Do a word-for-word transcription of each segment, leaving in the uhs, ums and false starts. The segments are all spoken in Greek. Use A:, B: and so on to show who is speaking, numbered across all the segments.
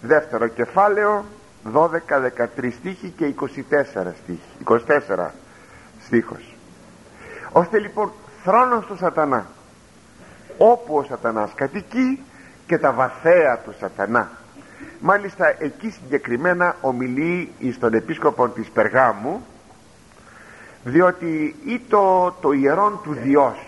A: δεύτερο κεφάλαιο, δώδεκα δεκατρείς στίχοι και είκοσι τέσσερα στίχοι, είκοσι τέσσερα στίχος. Ώστε λοιπόν θρόνος του σατανά, όπου ο σατανάς κατοικεί, και τα βαθαία του σατανά. Μάλιστα εκεί συγκεκριμένα ομιλεί εις τον επίσκοπο της Περγάμου, διότι ή το, το ιερόν του Διός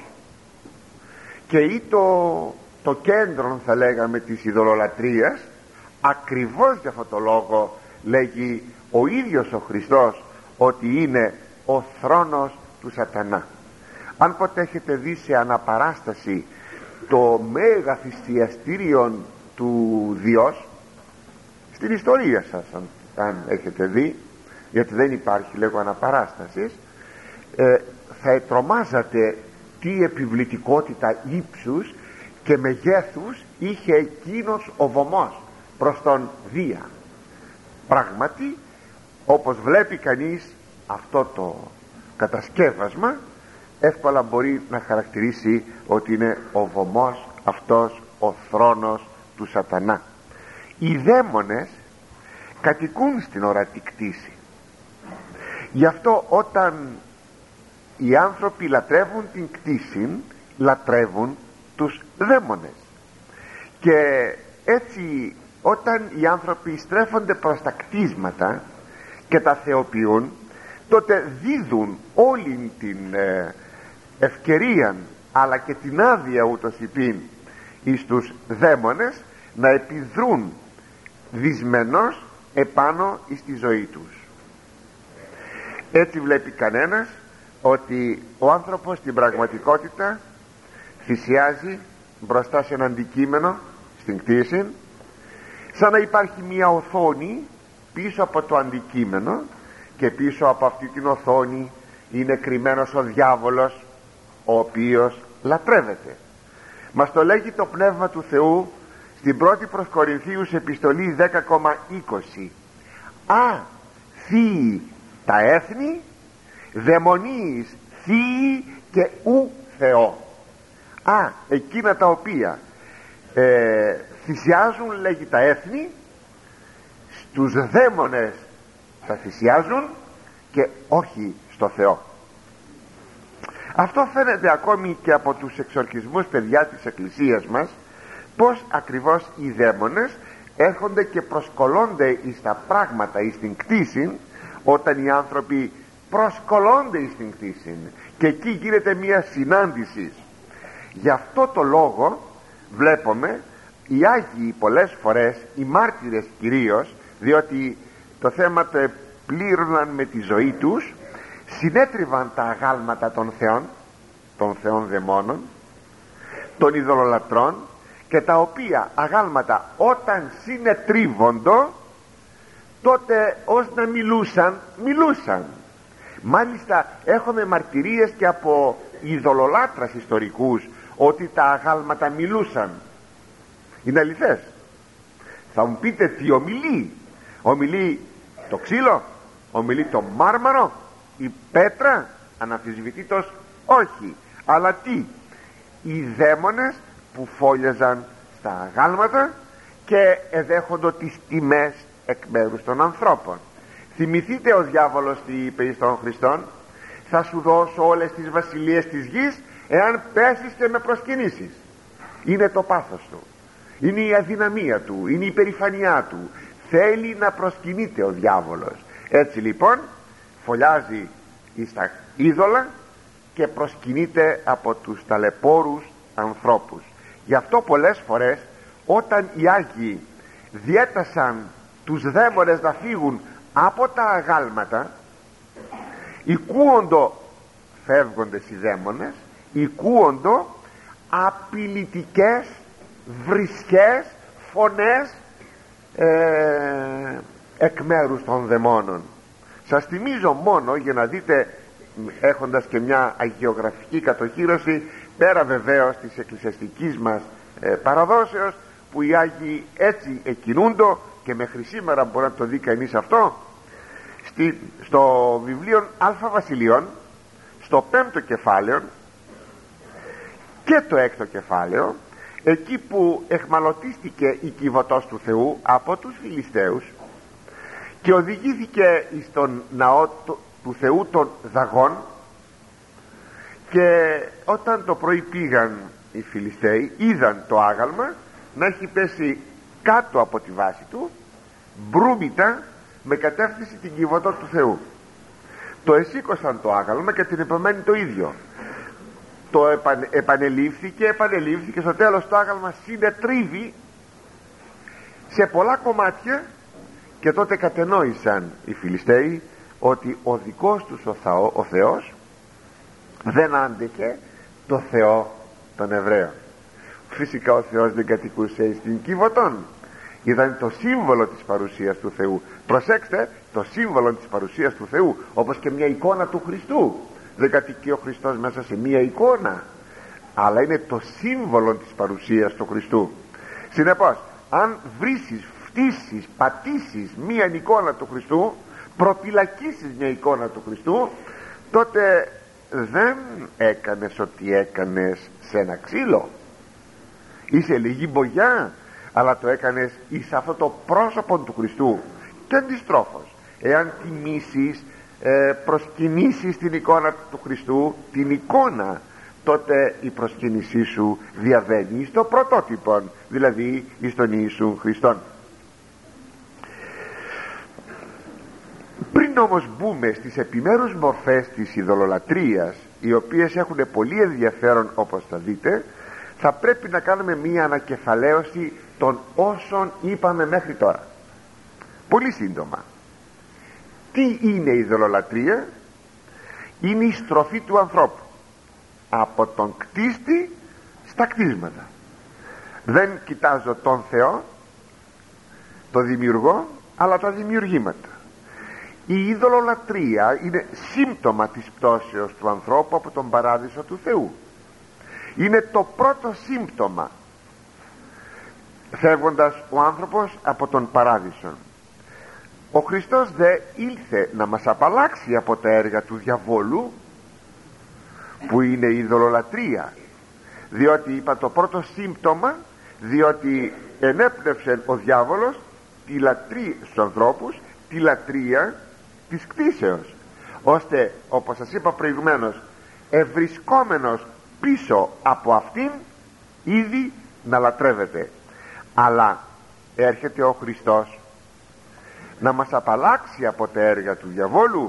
A: και ή το, το κέντρο, θα λέγαμε, της ειδωλολατρίας, ακριβώς για αυτό το λόγο λέγει ο ίδιος ο Χριστός ότι είναι ο θρόνος του σατανά. Αν ποτέ έχετε δει σε αναπαράσταση το μέγα θυσιαστήριο του Διός στην ιστορία σας, αν, αν έχετε δει, γιατί δεν υπάρχει λέγω αναπαράστασης, ε, θα τρομάζατε τι επιβλητικότητα ύψους και μεγέθους είχε εκείνος ο βωμός προς τον Δία. Πράγματι, όπως βλέπει κανείς αυτό το κατασκεύασμα, εύκολα μπορεί να χαρακτηρίσει ότι είναι ο βωμός αυτός, ο θρόνος του σατανά. Οι δαίμονες κατοικούν στην ορατή κτήση. Γι' αυτό όταν οι άνθρωποι λατρεύουν την κτήση, λατρεύουν τους δαίμονες. Και έτσι όταν οι άνθρωποι στρέφονται προς τα κτίσματα και τα θεοποιούν, τότε δίδουν όλη την ε, ευκαιρία αλλά και την άδεια ούτως υπήν εις τους δαίμονες να επιδρούν δυσμενώς επάνω εις τη ζωή τους. Έτσι βλέπει κανένας ότι ο άνθρωπος στην πραγματικότητα θυσιάζει μπροστά σε ένα αντικείμενο στην κτήση, σαν να υπάρχει μια οθόνη πίσω από το αντικείμενο, και πίσω από αυτή την οθόνη είναι κρυμμένος ο διάβολος, ο οποίος λατρεύεται. Μας το λέγει το Πνεύμα του Θεού στην πρώτη προς Κορινθίους επιστολή δέκα είκοσι. Α, θείοι τα έθνη, δαιμονίης θείοι και ου Θεό. Α, εκείνα τα οποία ε, θυσιάζουν, λέγει, τα έθνη, στους δαίμονες θα θυσιάζουν και όχι στο Θεό. Αυτό φαίνεται ακόμη και από τους εξορκισμούς, παιδιά, της Εκκλησίας μας, πως ακριβώς οι δαίμονες έρχονται και προσκολώνται εις τα πράγματα, εις την κτήση, όταν οι άνθρωποι προσκολώνται εις την κτήση, και εκεί γίνεται μια συνάντηση. Γι' αυτό το λόγο βλέπουμε οι Άγιοι πολλές φορές, οι μάρτυρες κυρίως, διότι το θέμα το επλήρωναν με τη ζωή τους, συνέτριβαν τα αγάλματα των θεών, των θεών δαιμόνων, των ειδωλολατρών, και τα οποία αγάλματα όταν συνετρίβοντο, τότε ως να μιλούσαν, μιλούσαν. Μάλιστα έχουμε μαρτυρίες και από ειδωλολάτρας ιστορικούς ότι τα αγάλματα μιλούσαν. Είναι αληθές. Θα μου πείτε τι ομιλεί? Ομιλεί το ξύλο, ομιλεί το μάρμαρο, η πέτρα? Αναμφισβητήτως όχι. Αλλά τι? Οι δαίμονες που φόλιαζαν στα αγάλματα και εδέχοντο τις τιμές εκ μέρους των ανθρώπων. Θυμηθείτε ο διάβολος τι είπε στον Χριστόν: θα σου δώσω όλες τις βασιλείες της γης εάν πέσεις και με προσκυνήσεις. Είναι το πάθος του, είναι η αδυναμία του, είναι η υπερηφανιά του. Θέλει να προσκυνείται ο διάβολος. Έτσι λοιπόν φωλιάζει εις τα είδωλα και προσκυνείται από τους ταλαιπώρους ανθρώπους. Γι' αυτό πολλές φορές όταν οι Άγιοι διέτασαν τους δαίμονες να φύγουν από τα αγάλματα, οικούοντο, φεύγοντες οι δαίμονες, οικούοντο απειλητικές, βρισχές φωνές ε, εκ μέρους των δαιμόνων. Σας θυμίζω μόνο για να δείτε, έχοντας και μια αγιογραφική κατοχύρωση, πέρα βεβαίως της εκκλησιαστικής μας ε, παραδόσεως, που οι Άγιοι έτσι εκκινούντο και μέχρι σήμερα μπορεί να το δει κανείς αυτό, στη, στο βιβλίο Αλφα Βασιλείων, στο πέμπτο κεφάλαιο και το έκτο κεφάλαιο, εκεί που εχμαλωτίστηκε η Κιβωτός του Θεού από τους Φιλιστέους και οδηγήθηκε στον ναό του Θεού των Δαγών, και όταν το πρωί πήγαν οι Φιλιστέοι, είδαν το άγαλμα να έχει πέσει κάτω από τη βάση του, μπρούμητα, με κατεύθυνση την Κιβωτό του Θεού. Το εσήκωσαν το άγαλμα και την επομένη το ίδιο. Το επανε, επανελήφθηκε, επανελήφθηκε, στο τέλος το άγαλμα συνετρίβει σε πολλά κομμάτια, και τότε κατενόησαν οι Φιλιστέοι ότι ο δικός τους ο, Θεό, ο Θεός δεν άντεχε το Θεό των Εβραίων. Φυσικά ο Θεός δεν κατοικούσε στην Κιβωτόν, ήταν το σύμβολο της παρουσίας του Θεού. Προσέξτε, το σύμβολο της παρουσίας του Θεού, όπως και μια εικόνα του Χριστού. Δεν κατοικεί ο Χριστός μέσα σε μια εικόνα, αλλά είναι το σύμβολο της παρουσίας του Χριστού. Συνεπώς, αν βρίσεις, φτύσεις, πατήσεις μια εικόνα του Χριστού, προπυλακίσεις μια εικόνα του Χριστού, τότε δεν έκανες ό,τι έκανες σε ένα ξύλο ή σε λίγη μπογιά, αλλά το έκανες εις αυτό το πρόσωπο του Χριστού. Και αντιστρόφως, εάν τιμήσεις, ε, προσκυνήσεις την εικόνα του Χριστού, την εικόνα, τότε η προσκύνησή σου διαβαίνει στο πρωτότυπο, δηλαδή εις τον Ιησού Χριστόν. Πριν όμως μπούμε στις επιμέρους μορφές της ειδωλολατρίας, οι οποίες έχουν πολύ ενδιαφέρον όπως θα δείτε, θα πρέπει να κάνουμε μία ανακεφαλαίωση των όσων είπαμε μέχρι τώρα. Πολύ σύντομα. Τι είναι η ειδωλολατρία? Είναι η στροφή του ανθρώπου από τον κτίστη στα κτίσματα. Δεν κοιτάζω τον Θεό, το δημιουργό, αλλά τα δημιουργήματα. Η ειδωλολατρία είναι σύμπτωμα της πτώσεως του ανθρώπου από τον παράδεισο του Θεού. Είναι το πρώτο σύμπτωμα, φεύγοντας ο άνθρωπος από τον παράδεισο. Ο Χριστός δε ήλθε να μας απαλλάξει από τα έργα του διαβόλου, που είναι η ειδωλολατρία, διότι είπα το πρώτο σύμπτωμα, διότι ενέπνευσε ο διάβολος τη λατρεία στους ανθρώπους, τη λατρεία της κτίσεως, ώστε, όπως σας είπα προηγουμένως, ευρισκόμενος πίσω από αυτήν ήδη να λατρεύεται. Αλλά έρχεται ο Χριστός να μας απαλλάξει από τα έργα του διαβόλου,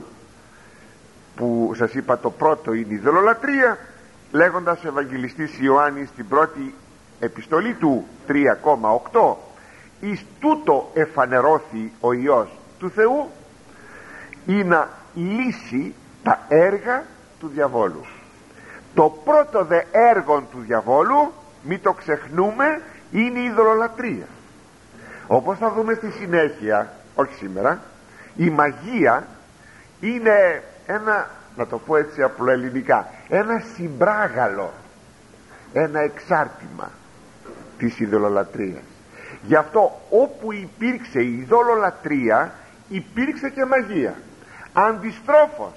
A: που σας είπα το πρώτο είναι η ειδωλολατρία, λέγοντας ο Ευαγγελιστής Ιωάννης στην πρώτη επιστολή του τρία κόμμα οκτώ, εις τούτο εφανερώθη ο Υιός του Θεού, ή να λύσει τα έργα του διαβόλου. Το πρώτο δε έργο του διαβόλου, μη το ξεχνούμε, είναι η ειδωλολατρία. Όπως θα δούμε στη συνέχεια, όχι σήμερα, η μαγεία είναι ένα, να το πω έτσι απλοελληνικά, ένα συμπράγαλο, ένα εξάρτημα της ειδωλολατρίας. Γι' αυτό όπου υπήρξε η ειδωλολατρία, υπήρξε και μαγεία. Αντιστρόφως,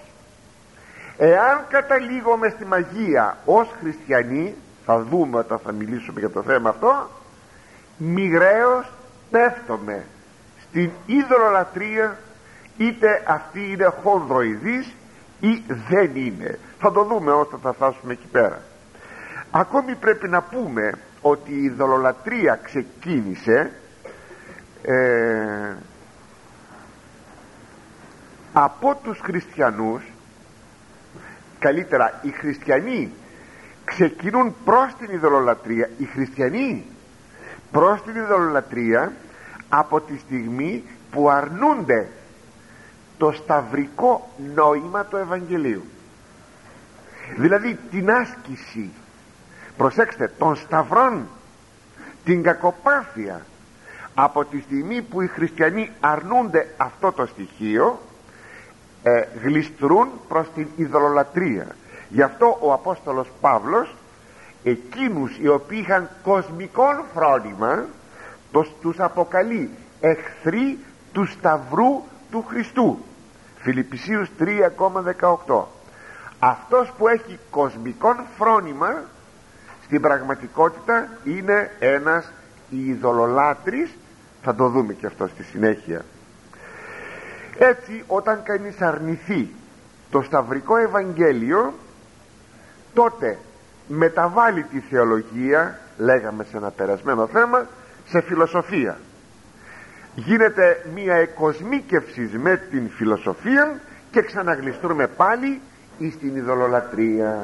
A: εάν καταλήγουμε στη μαγεία ως χριστιανοί, θα δούμε όταν θα μιλήσουμε για το θέμα αυτό, μοιραίως πέφτουμε στην ειδωλολατρία, είτε αυτή είναι χονδροειδής ή δεν είναι. Θα το δούμε όταν θα φτάσουμε εκεί πέρα. Ακόμη πρέπει να πούμε ότι η ειδωλολατρία ξεκίνησε ε, από τους χριστιανούς. Καλύτερα, οι χριστιανοί ξεκινούν προς την ειδωλολατρία, οι χριστιανοί προς την ειδωλολατρία από τη στιγμή που αρνούνται το σταυρικό νόημα του Ευαγγελίου, δηλαδή την άσκηση, προσέξτε, των σταυρών, την κακοπάθεια. Από τη στιγμή που οι χριστιανοί αρνούνται αυτό το στοιχείο, ε, γλιστρούν προς την ειδωλολατρία. Γι' αυτό ο Απόστολος Παύλος εκείνους οι οποίοι είχαν κοσμικόν φρόνημα τους αποκαλεί εχθροί του σταυρού του Χριστού. Φιλιππισίους τρία δεκαοκτώ. Αυτός που έχει κοσμικόν φρόνημα στην πραγματικότητα είναι ένας ειδωλολάτρης. Θα το δούμε και αυτό στη συνέχεια. Έτσι, όταν κανείς αρνηθεί το σταυρικό Ευαγγέλιο, τότε μεταβάλλει τη θεολογία, λέγαμε σε ένα περασμένο θέμα, σε φιλοσοφία. Γίνεται μία εκοσμίκευση με την φιλοσοφία και ξαναγλιστρούμε πάλι στην ειδωλολατρία.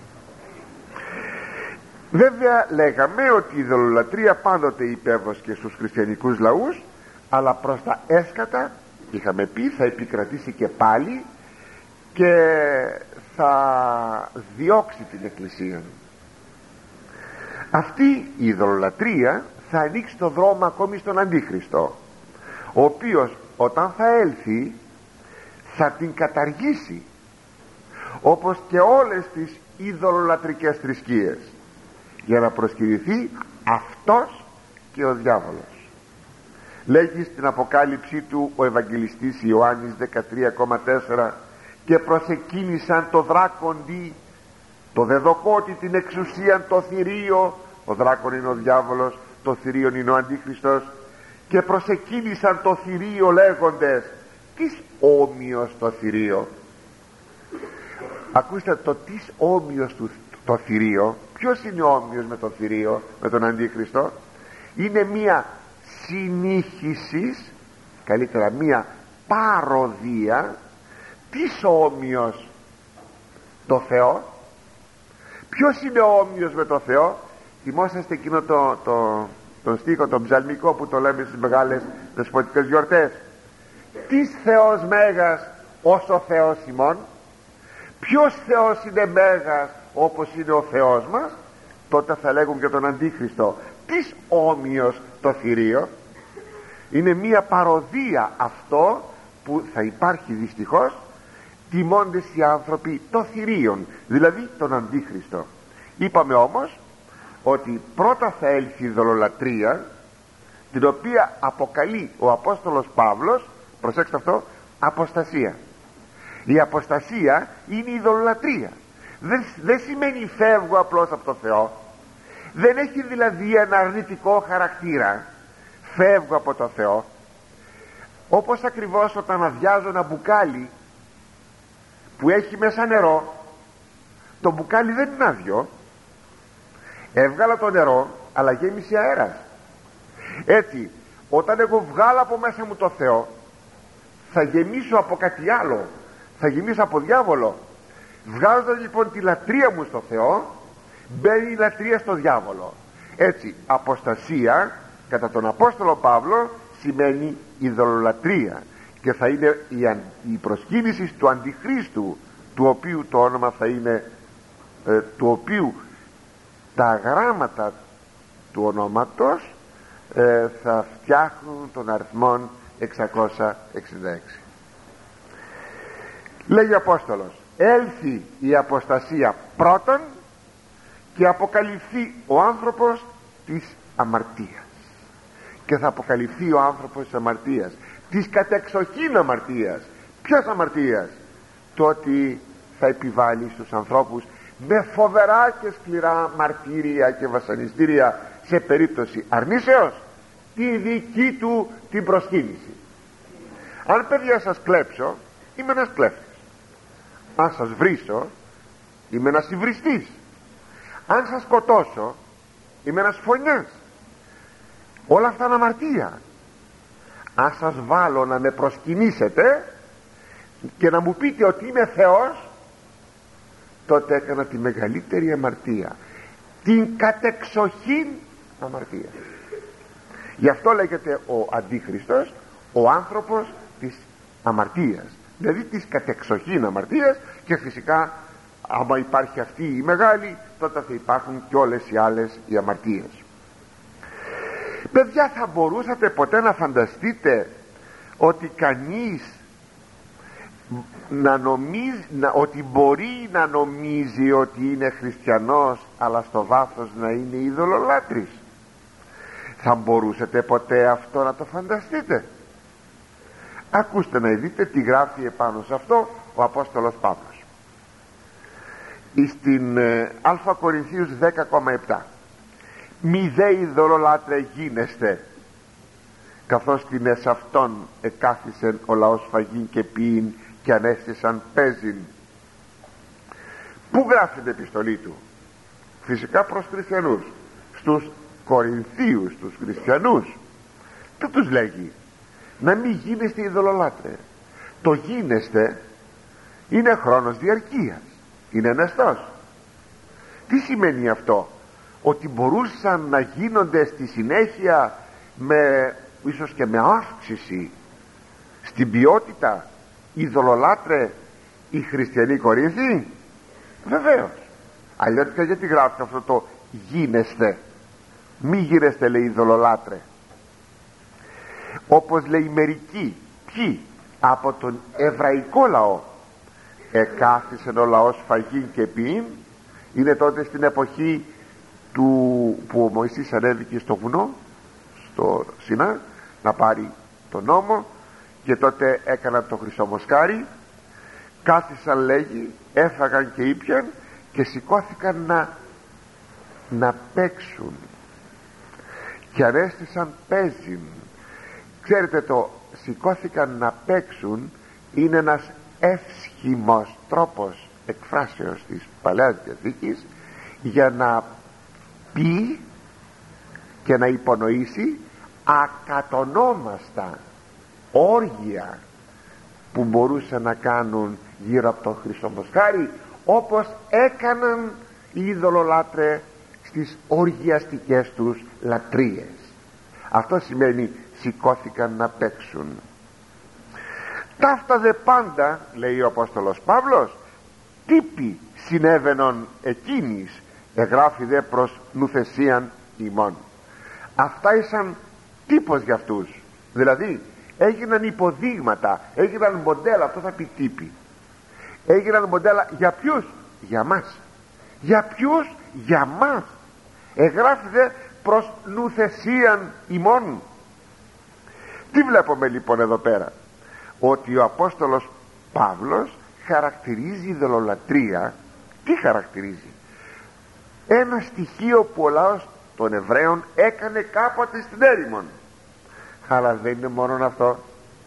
A: Βέβαια λέγαμε ότι η ειδωλολατρία πάντοτε υπέβοσκε στους χριστιανικούς λαούς, αλλά προς τα έσκατα, είχαμε πει, θα επικρατήσει και πάλι και θα διώξει την Εκκλησία. Αυτή η ειδωλολατρία θα ανοίξει το δρόμο ακόμη στον Αντίχριστο, ο οποίος όταν θα έλθει θα την καταργήσει, όπως και όλες τις ειδωλολατρικές θρησκείες, για να προσκυνηθεί αυτός και ο διάβολος. Λέγει στην Αποκάλυψή του ο Ευαγγελιστής Ιωάννης δεκατρία τέσσερα, και προσεκίνησαν το δράκοντι, το δεδοκότη, την εξουσίαν, το θηρίο. Ο δράκον είναι ο διάβολος, το θηρίον είναι ο Αντίχριστος. Και προσεκίνησαν το θηρίο λέγοντες, τις όμοιος το θηρίο. Ακούστε το τις όμοιος του το θηρίο. Ποιος είναι όμοιος με το θηρίο, με τον Αντίχριστο? Είναι μία συνήχισης, καλύτερα μία παροδία της όμοιος το Θεό. Ποιος είναι ο όμοιος με το Θεό? Θυμόσαστε εκείνο το, το, το στίχο, τον ψαλμικό που το λέμε στις μεγάλες δεσποτικές γιορτές? Τις Θεός μέγας ως ο Θεός ημών. Ποιος Θεός είναι μέγας όπως είναι ο Θεός μας? Τότε θα λέγουν και τον Αντίχριστο, τις όμοιος το θηρίο. Είναι μία παροδία αυτό που θα υπάρχει δυστυχώς, τιμώντες οι άνθρωποι το θηρίον, δηλαδή τον Αντίχριστο. Είπαμε όμως ότι πρώτα θα έλθει η ειδωλολατρία, την οποία αποκαλεί ο Απόστολος Παύλος, προσέξτε αυτό, αποστασία. Η αποστασία είναι η ειδωλολατρία. Δεν, δεν σημαίνει φεύγω απλώς από το Θεό, δεν έχει δηλαδή ένα αρνητικό χαρακτήρα. Φεύγω από το Θεό, όπως ακριβώς όταν αδειάζω ένα μπουκάλι που έχει μέσα νερό, το μπουκάλι δεν είναι άδειο, έβγαλα το νερό αλλά γέμισε αέρας. Έτσι, όταν εγώ βγάλω από μέσα μου το Θεό, θα γεμίσω από κάτι άλλο, θα γεμίσω από διάβολο. Βγάζοντας λοιπόν τη λατρεία μου στο Θεό, μπαίνει η λατρεία στο διάβολο. Έτσι, αποστασία κατά τον Απόστολο Παύλο σημαίνει ειδωλολατρία, και θα είναι η, η προσκύνηση του Αντιχρίστου, του οποίου το όνομα θα είναι ε, του οποίου τα γράμματα του ονόματος ε, θα φτιάχνουν τον αριθμό εξακόσια εξήντα έξι. Λέγει ο Απόστολος, έλθει η αποστασία πρώτον και αποκαλυφθεί ο άνθρωπος της αμαρτίας. Και θα αποκαλυφθεί ο άνθρωπος της αμαρτίας, της κατεξοχήν αμαρτίας. Ποιος αμαρτίας? Το ότι θα επιβάλλει στους ανθρώπους με φοβερά και σκληρά μαρτύρια και βασανιστήρια, σε περίπτωση αρνήσεως, τη δική του την προσκύνηση. Αν παιδιά σας κλέψω, είμαι ένας κλέφτης. Αν σας βρίσω, είμαι ένας υβριστής. Αν σας σκοτώσω, είμαι ένας φωνιάς. Όλα αυτά είναι αμαρτία. Αν σας βάλω να με προσκυνήσετε και να μου πείτε ότι είμαι Θεός, τότε έκανα τη μεγαλύτερη αμαρτία, την κατεξοχήν αμαρτία. Γι' αυτό λέγεται ο Αντίχριστος ο άνθρωπος της αμαρτίας, δηλαδή της κατεξοχήν αμαρτίας. Και φυσικά άμα υπάρχει αυτή η μεγάλη, τότε θα υπάρχουν και όλες οι άλλες οι αμαρτίες. Παιδιά, θα μπορούσατε ποτέ να φανταστείτε ότι κανείς να νομίζει, να, ότι μπορεί να νομίζει ότι είναι χριστιανός αλλά στο βάθος να είναι ειδωλολάτρης? Θα μπορούσατε ποτέ αυτό να το φανταστείτε? Ακούστε να δείτε τι γράφει επάνω σε αυτό ο Απόστολος Παύλος. στην ε, Α Κορινθίους δέκα κόμμα επτά, μη δε ειδωλολάτρε γίνεστε, καθώς την εις αυτόν εκάθισεν ο λαός φαγήν και ποιήν και ανέστησαν παίζειν. Πού γράφει την επιστολή του? Φυσικά προς χριστιανούς, στους Κορινθίους, στους χριστιανούς. Τι τους λέγει? Να μην γίνεστε ειδωλολάτρε. Το γίνεστε είναι χρόνος διαρκείας, είναι αναστός. Τι σημαίνει αυτό? Ότι μπορούσαν να γίνονται στη συνέχεια με, ίσως και με αύξηση στην ποιότητα, ειδωλολάτρε οι χριστιανοί Κορίνθιοι? Βεβαίως. Αλλιώτικα γιατί γράφει αυτό το γίνεστε? Μη γίνεστε, λέει, ειδωλολάτρε. Όπως λέει μερικοί, ποιοι? Από τον εβραϊκό λαό εκάθισεν ο λαός φαγήν και ποιήν. Είναι τότε στην εποχή του, που ο Μωυσής ανέβηκε στο βουνό, στο Σινά, να πάρει τον νόμο, και τότε έκαναν το χρυσό μοσχάρι, κάθισαν, λέγει, έφαγαν και ήπιαν και σηκώθηκαν να, να παίξουν και ανέστησαν παίζιν. Ξέρετε, το σηκώθηκαν να παίξουν είναι ένας εύσχυμος τρόπος εκφράσεως της Παλαιάς Διαθήκης για να πει και να υπονοήσει ακατονόμαστα όργια που μπορούσαν να κάνουν γύρω από το χρυσό μοσχάρι, όπως έκαναν οι ειδωλολάτρε στις οργιαστικές τους λατρείες. Αυτό σημαίνει σηκώθηκαν να παίξουν. Ταύτα δε πάντα, λέει ο Απόστολος Παύλος, τύποι συνέβαινον εκείνης, εγγράφει δε προς νουθεσίαν ημών. Αυτά ήσαν τύπος για αυτούς, δηλαδή έγιναν υποδείγματα, έγιναν μοντέλα. Αυτό θα πει τύποι. Έγιναν μοντέλα για ποιους? Για μας. Για ποιους? Για μας. Εγγράφει δε προς νουθεσίαν ημών. Τι βλέπουμε λοιπόν εδώ πέρα? Ότι ο Απόστολος Παύλος χαρακτηρίζει ειδωλολατρία. Τι χαρακτηρίζει? Ένα στοιχείο που ο λαός των Εβραίων έκανε κάποτε στην έρημον. Αλλά δεν είναι μόνο αυτό.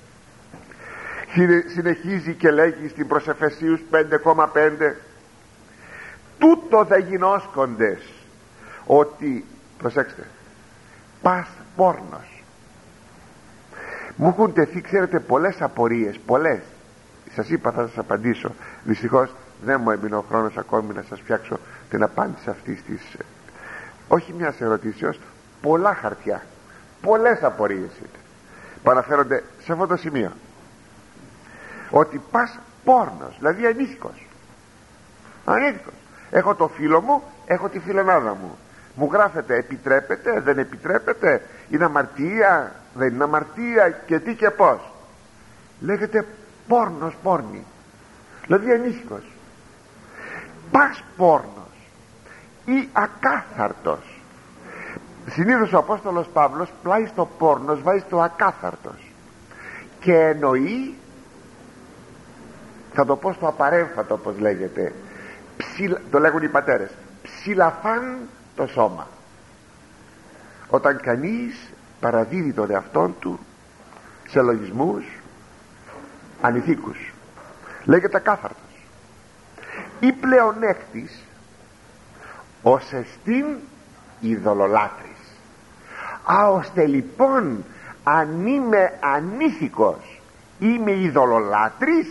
A: Συνεχίζει και λέγει στην προς Εφεσίους πέντε κόμμα πέντε, τούτο δε γινώσκοντες, ότι, προσέξτε, πας πόρνος. Μου έχουν τεθεί, ξέρετε, πολλές απορίες, πολλές. Σας είπα θα σας απαντήσω. Δυστυχώς δεν μου έμεινε ο χρόνος ακόμη να σας φτιάξω την απάντηση αυτής της, όχι μιας ερωτήσεως, πολλά χαρτιά, πολλές απορίες είναι που αναφέρονται σε αυτό το σημείο. Ότι πας πόρνος, δηλαδή ανήθικος. Ανήθικος. Έχω το φίλο μου, έχω τη φιλενάδα μου. Μου γράφεται επιτρέπεται, δεν επιτρέπεται, είναι αμαρτία, δεν είναι αμαρτία, και τι και πως. Λέγεται πόρνος, πόρνη, δηλαδή ανήθικος. Πας πόρνος ή ακάθαρτος. Συνήθως ο Απόστολος Παύλος πλάι στο πόρνος βάζει το ακάθαρτος και εννοεί, θα το πω στο απαρέμφατο όπως λέγεται, ψιλα, το λέγουν οι πατέρες, ψιλαφάν το σώμα. Όταν κανείς παραδίδει τον εαυτόν του σε λογισμούς ανηθίκους, λέγεται ακάθαρτος. Ή πλεονέκτης ως εστίν ειδωλολάτρης. Α, ώστε λοιπόν αν είμαι ανήθικος είμαι ειδωλολάτρης,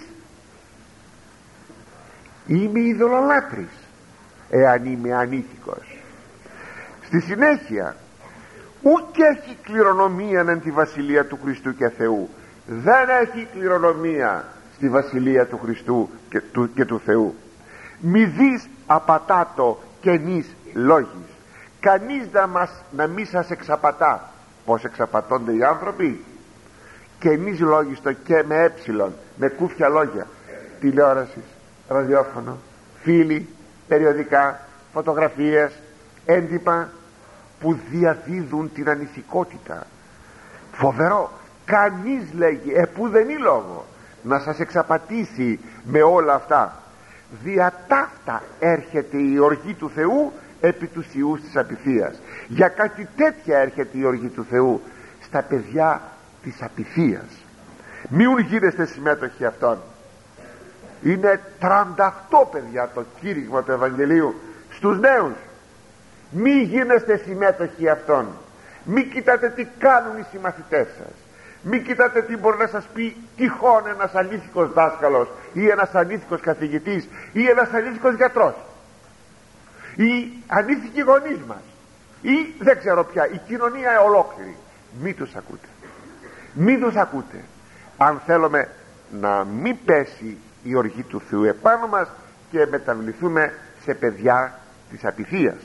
A: είμαι ειδωλολάτρης εάν είμαι ανήθικος. Στη συνέχεια, ούτε έχει κληρονομία εν τη βασιλεία του Χριστού και Θεού. Δεν έχει κληρονομία στη βασιλεία του Χριστού και του, και του Θεού. Μη δεις απατάτο καινής λόγης. Κανείς να, μας, να μη σας εξαπατά. Πως εξαπατώνται οι άνθρωποι? Καινής λόγιστο και με έψιλον, με κούφια λόγια. Τηλεόραση, ραδιόφωνο, φίλοι, περιοδικά, φωτογραφίες, έντυπα που διαδίδουν την ανηθικότητα. Φοβερό. Κανείς, λέγει, επουδενή λόγο να σας εξαπατήσει με όλα αυτά. δια ταύτα έρχεται η οργή του Θεού επί τους ιούς της απειθίας. Για κάτι τέτοια έρχεται η οργή του Θεού στα παιδιά της απειθίας. Μιουν γίνεστε συμμέτοχοι αυτών. Είναι τριάντα οκτώ παιδιά το κήρυγμα του Ευαγγελίου στους νέους. Μη γίνεστε συμμέτοχοι αυτών. Μη κοιτάτε τι κάνουν οι συμμαθητές σας. Μη κοιτάτε τι μπορεί να σας πει τυχόν ένας αλήθικος δάσκαλος ή ένας αλήθικος καθηγητής ή ένας αλήθικος γιατρός ή ανήθικοι γονείς μας ή δεν ξέρω πια, η κοινωνία ολόκληρη. Μη τους ακούτε, μη τους ακούτε. Αν θέλουμε να μην πέσει η οργή του Θεού επάνω μας και μεταβληθούμε σε παιδιά της απειθίας.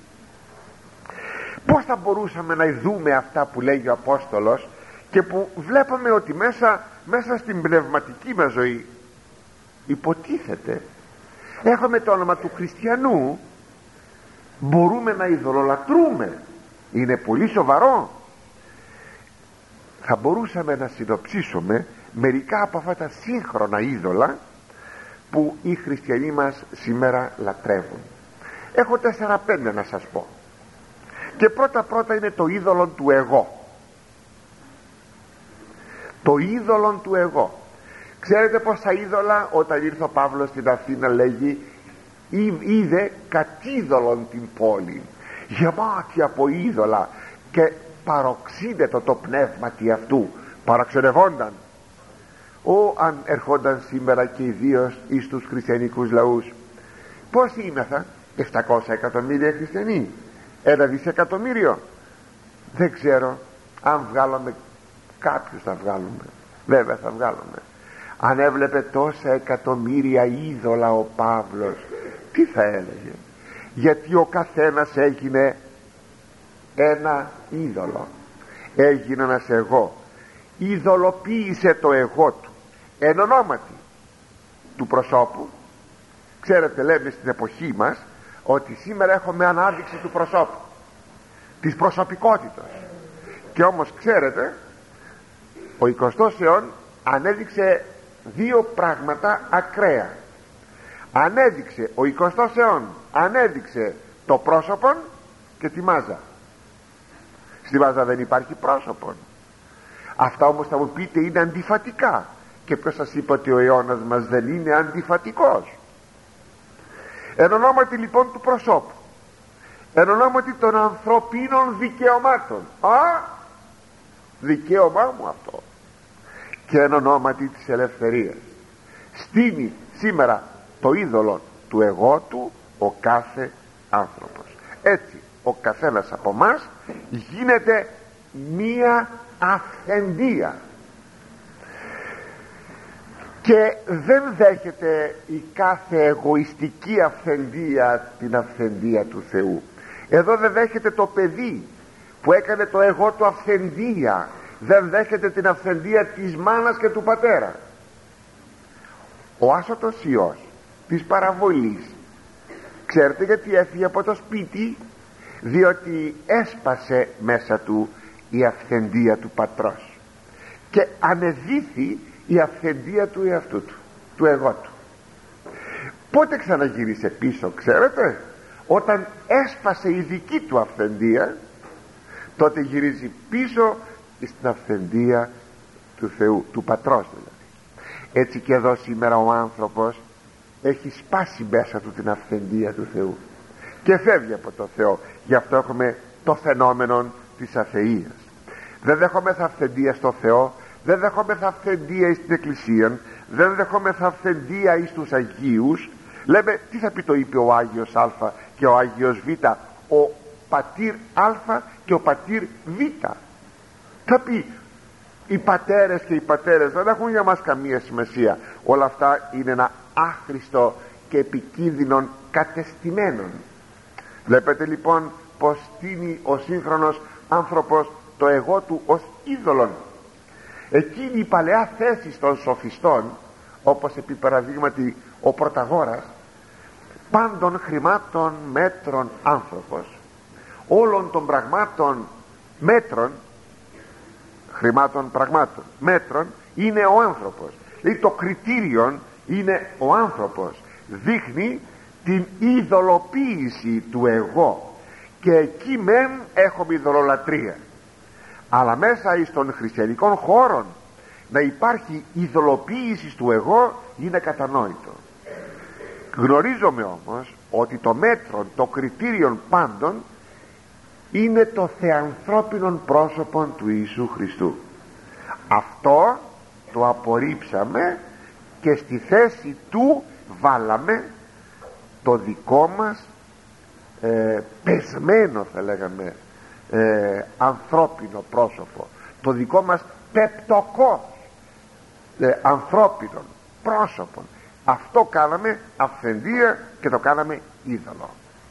A: Πώς θα μπορούσαμε να δούμε αυτά που λέγει ο Απόστολος και που βλέπουμε ότι μέσα, μέσα στην πνευματική μας ζωή υποτίθεται έχουμε το όνομα του χριστιανού, μπορούμε να ειδωλολατρούμε, είναι πολύ σοβαρό. Θα μπορούσαμε να συνοψίσουμε μερικά από αυτά τα σύγχρονα είδωλα που οι χριστιανοί μας σήμερα λατρεύουν. Έχω τέσσερα πέντε να σας πω. Και πρώτα πρώτα είναι το είδωλο του εγώ. Το είδωλο του εγώ. Ξέρετε πόσα είδωλα όταν ήρθε ο Παύλος στην Αθήνα λέγει είδε κατίδωλον την πόλη, γεμάτη από είδωλα, και παροξύνεται το πνεύμα τι αυτού, παραξενευόνταν. Ω αν ερχόνταν σήμερα και ιδίως εις τους χριστιανικούς λαούς. Πόσοι είμεθα? επτακόσια εκατομμύρια χριστιανοί, ένα δισεκατομμύριο. Δεν ξέρω αν βγάλαμε, κάποιους θα βγάλουμε, βέβαια θα βγάλουμε. Αν έβλεπε τόσα εκατομμύρια είδωλα ο Παύλος, τι θα έλεγε? Γιατί ο καθένας έγινε ένα είδωλο, έγινε ένας εγώ, ειδωλοποίησε το εγώ του εν ονόματι του προσώπου. Ξέρετε, λέμε στην εποχή μας ότι σήμερα έχουμε ανάδειξη του προσώπου, της προσωπικότητας, και όμως ξέρετε ο εικοστός αιών ανέδειξε δύο πράγματα ακραία. Ανέδειξε ο εικοστός αιών ανέδειξε το πρόσωπον και τη μάζα. Στη μάζα δεν υπάρχει πρόσωπον. Αυτά όμως θα μου πείτε είναι αντιφατικά. Και ποιος σας είπε ότι ο αιώνας μας δεν είναι αντιφατικός? Εν ονόματι λοιπόν του προσώπου, εν ονόματι των ανθρωπίνων δικαιωμάτων, α, δικαίωμά μου αυτό, και εν ονόματι της ελευθερίας, στείνει σήμερα το είδωλο του εγώ του ο κάθε άνθρωπος. Έτσι ο καθένας από μας γίνεται μία αυθεντία και δεν δέχεται η κάθε εγωιστική αυθεντία την αυθεντία του Θεού. Εδώ δεν δέχεται το παιδί που έκανε το εγώ του αυθεντία, δεν δέχεται την αυθεντία της μάνας και του πατέρα. Ο άσωτος Υιός της παραβολής, ξέρετε γιατί έφυγε από το σπίτι? Διότι έσπασε μέσα του η αυθεντία του πατρός και ανεδύθη η αυθεντία του εαυτού του, του εγώ του. Πότε ξαναγύρισε πίσω, ξέρετε? Όταν έσπασε η δική του αυθεντία, τότε γυρίζει πίσω στην αυθεντία του Θεού, του πατρός δηλαδή. Έτσι και εδώ σήμερα ο άνθρωπος έχει σπάσει μέσα του την αυθεντία του Θεού και φεύγει από το Θεό. Γι' αυτό έχουμε το φαινόμενο της αθείας. Δεν δεχόμεθα αυθεντία στο Θεό, δεν δεχόμεθα αυθεντία στην Εκκλησία, δεν δεχόμεθα αυθεντία εις τους Αγίους. Λέμε, τι θα πει το είπε ο Άγιος Α και ο Άγιος Β, ο πατήρ Α και ο πατήρ Β? Θα πει οι πατέρες και οι πατέρες δεν έχουν για μας καμία σημασία. Όλα αυτά είναι ένα άχρηστο και επικίνδυνο κατεστημένο. Βλέπετε λοιπόν πως τίνει ο σύγχρονος άνθρωπος το εγώ του ως είδωλον. Εκείνη η παλαιά θέση των σοφιστών, όπως επί παραδείγματι ο Πρωταγόρας, πάντων χρημάτων μέτρων άνθρωπος, όλων των πραγμάτων μέτρων, χρημάτων πραγμάτων μέτρων είναι ο άνθρωπος. Δηλαδή το κριτήριον είναι ο άνθρωπος. δείχνει την ειδωλοποίηση του εγώ, και εκεί μεν έχουμε ειδωλολατρία, αλλά μέσα εις των χριστιανικών χώρων να υπάρχει ειδωλοποίηση του εγώ είναι κατανόητο. Γνωρίζομαι όμως ότι το μέτρο, το κριτήριο πάντων είναι το θεανθρώπινο πρόσωπο του Ιησού Χριστού. Αυτό το απορρίψαμε και στη θέση του βάλαμε το δικό μας ε, πεσμένο, θα λέγαμε, ε, ανθρώπινο πρόσωπο, το δικό μας πεπτοκό ε, ανθρώπινο πρόσωπο. Αυτό κάναμε αυθεντία και το κάναμε είδωλο.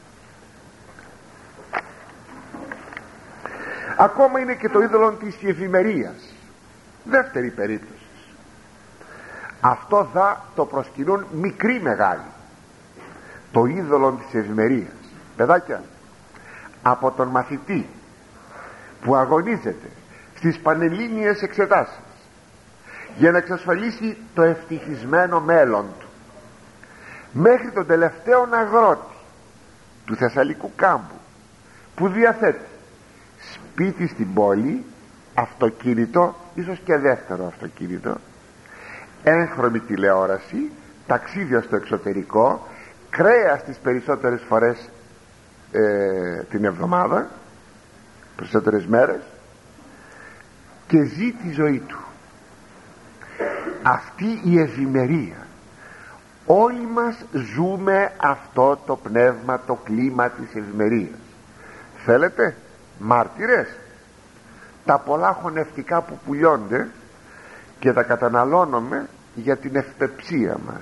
A: Ακόμα είναι και το είδωλο της εφημερίας, δεύτερη περίπτωση. Αυτό θα το προσκυνούν μικροί μεγάλοι, το είδωλο της ευημερίας. Παιδάκια, από τον μαθητή που αγωνίζεται στις πανελλήνιες εξετάσεις για να εξασφαλίσει το ευτυχισμένο μέλλον του, μέχρι τον τελευταίο αγρότη του Θεσσαλικού κάμπου που διαθέτει σπίτι στην πόλη, αυτοκίνητο, ίσως και δεύτερο αυτοκίνητο, έγχρωμη τηλεόραση, ταξίδια στο εξωτερικό, κρέας τις περισσότερες φορές ε, την εβδομάδα, περισσότερες μέρες, και ζει τη ζωή του. Αυτή η ευημερία, όλοι μας ζούμε αυτό το πνεύμα, το κλίμα της ευημερίας. Θέλετε μάρτυρες? Τα πολλά χωνευτικά που πουλιώνται και τα καταναλώνουμε για την ευπεψία μας.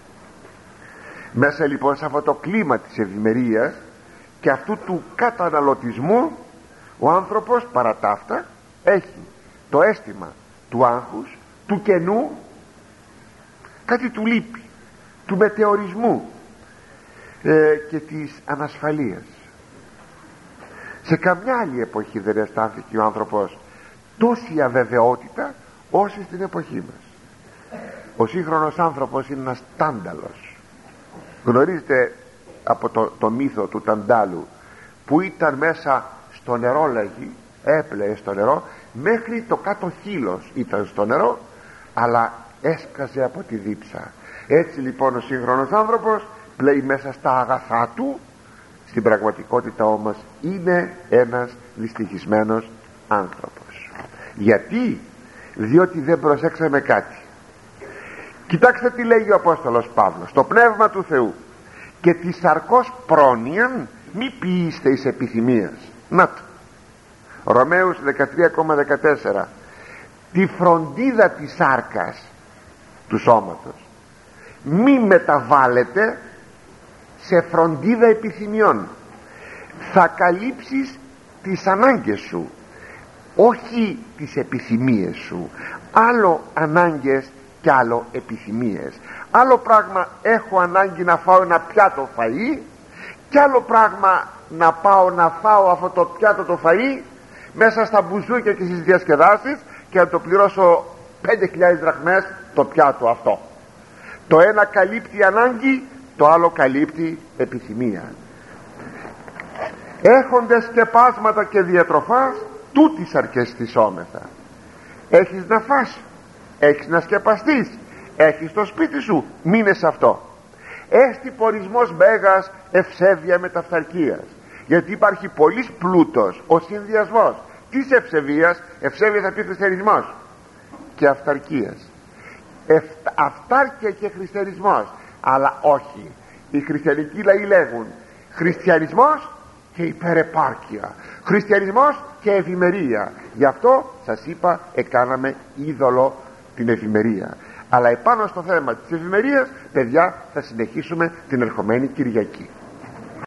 A: Μέσα λοιπόν σε αυτό το κλίμα της ευημερίας και αυτού του καταναλωτισμού, ο άνθρωπος παρά τα αυτά έχει το αίσθημα του άγχους, του κενού, κάτι του λείπει, του μετεωρισμού ε, και της ανασφαλείας. Σε καμιά άλλη εποχή δεν αισθάνθηκε ο άνθρωπος τόση αβεβαιότητα όσο στην εποχή μας. Ο σύγχρονος άνθρωπος είναι ένας τάνταλος. Γνωρίζετε από το, το μύθο του ταντάλου που ήταν μέσα στο νερό, λέγει, έπλεε στο νερό μέχρι το κάτω χείλος ήταν στο νερό, αλλά έσκαζε από τη δίψα. Έτσι λοιπόν ο σύγχρονος άνθρωπος πλέει μέσα στα αγαθά του, στην πραγματικότητα όμως είναι ένας δυστυχισμένος άνθρωπος. Γιατί? Διότι δεν προσέξαμε κάτι. Κοιτάξτε τι λέγει ο Απόστολος Παύλος: το πνεύμα του Θεού και τη σαρκός πρόνοιαν μη ποιήστε εις επιθυμίας. Να το, Ρωμαίους δεκατρία δεκατέσσερα. Τη φροντίδα της σάρκας του σώματος μη μεταβάλλετε σε φροντίδα επιθυμιών. Θα καλύψεις τις ανάγκες σου, όχι τις επιθυμίες σου. Άλλο ανάγκες και άλλο επιθυμίες. Άλλο πράγμα έχω ανάγκη να φάω ένα πιάτο φαΐ, και άλλο πράγμα να πάω να φάω αυτό το πιάτο το φαΐ μέσα στα μπουζούκια και στις διασκεδάσεις και να το πληρώσω πέντε χιλιάδες δραχμές το πιάτο αυτό. Το ένα καλύπτει ανάγκη, το άλλο καλύπτει επιθυμία. Έχοντες σκεπάσματα και διατροφάς, τούτης αρκεστησόμεθα. Έχεις να φας, έχεις να σκεπαστείς, έχεις το σπίτι σου, μείνε σε αυτό. Έστι πορισμός μέγας ευσέβεια μεταφθαρκίας. Γιατί υπάρχει πολύς πλούτος, ο συνδυασμός της ευσεβίας, ευσέβεια θα πει χριστιανισμός, και αυταρκίας. Εφ- αυτάρκεια και χριστιανισμός, αλλά όχι. Οι χριστιανικοί λαοί λέγουν χριστιανισμός και υπερεπάρκεια, χριστιανισμός και ευημερία. Γι' αυτό σας είπα, εκάναμε είδωλο την ευημερία. Αλλά επάνω στο θέμα της ευημερίας, παιδιά, θα συνεχίσουμε την ερχομένη Κυριακή.